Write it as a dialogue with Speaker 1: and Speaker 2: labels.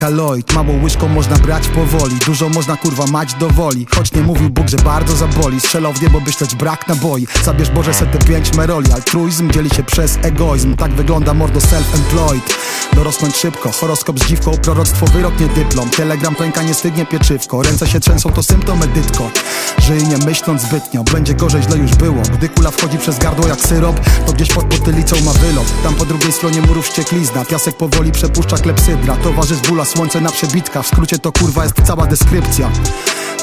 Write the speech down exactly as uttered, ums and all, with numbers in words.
Speaker 1: Kaloid, małą łyżką można brać powoli, dużo można kurwa mać do woli. Choć nie mówił Bóg, że bardzo zaboli, strzelał w niebo, by śleć brak naboi. Zabierz Boże se te pięć meroli, altruizm dzieli się przez egoizm. Tak wygląda mordo self-employed. Dorosnąć szybko, horoskop z dziwką, proroctwo, wyrok, nie dyplom. Telegram pęka, nie stygnie pieczywko, ręce się trzęsą, to symptom edytko. Żyj nie myśląc zbytnio, będzie gorzej, źle już było. Gdy kula wchodzi przez gardło jak syrop, to gdzieś pod potylicą ma wylot. Tam po drugiej stronie murów wścieklizna, piasek powoli przepuszcza klepsydra. Towarzysz bóla, słońce na przebitkach, w skrócie to kurwa jest cała deskrypcja.